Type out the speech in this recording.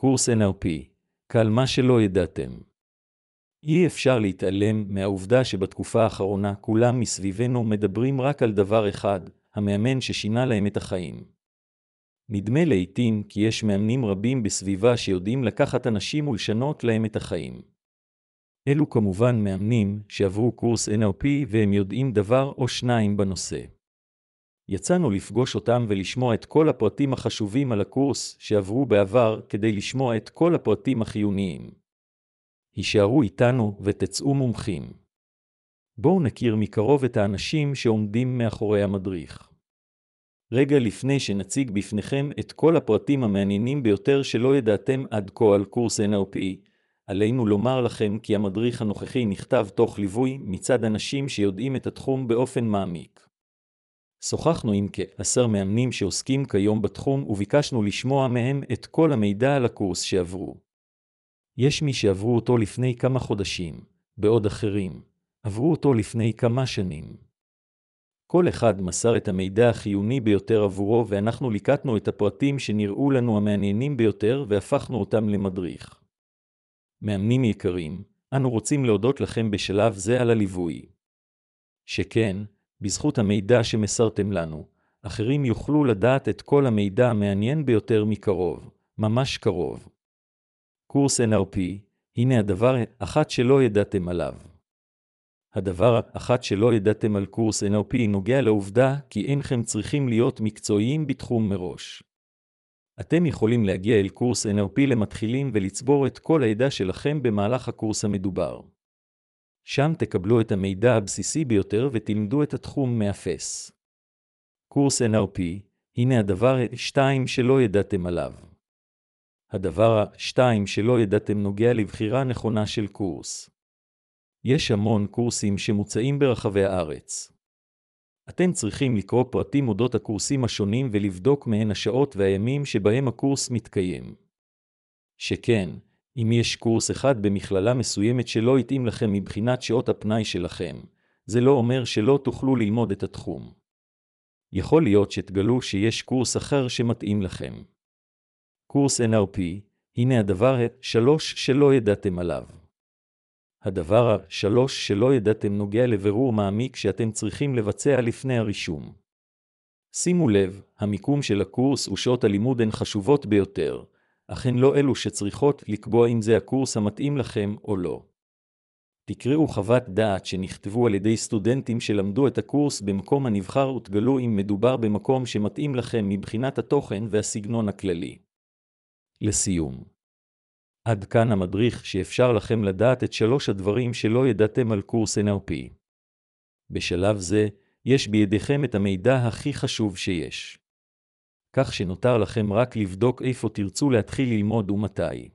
קורס NLP, קל מה שלא ידעתם. אי אפשר להתעלם מהעובדה שבתקופה האחרונה כולם מסביבנו מדברים רק על דבר אחד, המאמן ששינה להם את החיים. נדמה לעתים כי יש מאמנים רבים בסביבה שיודעים לקחת אנשים ולשנות להם את החיים. אלו כמובן מאמנים שעברו קורס NLP והם יודעים דבר או שניים בנושא. יצאנו לפגוש אותם ולשמוע את כל הפרטים החשובים על הקורס שעברו בעבר כדי לשמוע את כל הפרטים החיוניים. הישארו איתנו ותצאו מומחים. בואו נכיר מקרוב את האנשים שעומדים מאחורי המדריך. רגע לפני שנציג בפניכם את כל הפרטים המעניינים ביותר שלא ידעתם עד כה על קורס NLP, עלינו לומר לכם כי המדריך הנוכחי נכתב תוך ליווי מצד אנשים שיודעים את התחום באופן מעמיק. שוחחנו עם כ10 מאמנים שעוסקים כיום בתחום וביקשנו לשמוע מהם את כל המידע על הקורס שעברו. יש מי שעברו אותו לפני כמה חודשים, בעוד אחרים עברו אותו לפני כמה שנים. כל אחד מסר את המידע החיוני ביותר עבורו ואנחנו ליקטנו את הפרטים שנראו לנו המעניינים ביותר והפכנו אותם למדריך. מאמנים יקרים, אנו רוצים להודות לכם בשלב זה על הליווי. שכן, בזכות המידע שמסרתם לנו, אחרים יוכלו לדעת את כל המידע המעניין ביותר מקרוב, ממש קרוב. קורס NLP, הנה הדבר אחד שלא ידעתם עליו. הדבר האחד שלא ידעתם על קורס NLP נוגע לעובדה כי אינכם צריכים להיות מקצועיים בתחום מראש. אתם יכולים להגיע אל קורס NLP למתחילים ולצבור את כל הידע שלכם במהלך הקורס המדובר. שם תקבלו את המידע הבסיסי ביותר ותלמדו את התחום מאפס. קורס NLP, הנה הדבר השתיים שלא ידעתם עליו. הדבר השתיים שלא ידעתם נוגע לבחירה נכונה של קורס. יש המון קורסים שמוצעים ברחבי הארץ. אתם צריכים לקרוא פרטים אודות הקורסים השונים ולבדוק מהן השעות והימים שבהם הקורס מתקיים. שכן, אם יש קורס אחד במכללה מסוימת שלא יתאים לכם מבחינת שעות הפנאי שלכם, זה לא אומר שלא תוכלו ללמוד את התחום. יכול להיות שתגלו שיש קורס אחר שמתאים לכם. קורס NLP, הנה הדבר השלוש שלא ידעתם עליו. הדבר השלוש שלא ידעתם נוגע לבירור מעמיק שאתם צריכים לבצע לפני הרישום. שימו לב, המיקום של הקורס ושעות הלימוד הן חשובות ביותר, אך הן לא אלו שצריכות לקבוע אם זה הקורס המתאים לכם או לא. תקראו חוות דעת שנכתבו על ידי סטודנטים שלמדו את הקורס במקום הנבחר ותגלו אם מדובר במקום שמתאים לכם מבחינת התוכן והסגנון הכללי. לסיום. עד כאן המדריך שאפשר לכם לדעת את 3 הדברים שלא ידעתם על קורס NLP. בשלב זה, יש בידיכם את המידע הכי חשוב שיש. כך שנותר לכם רק לבדוק איפה תרצו להתחיל ללמוד ומתי.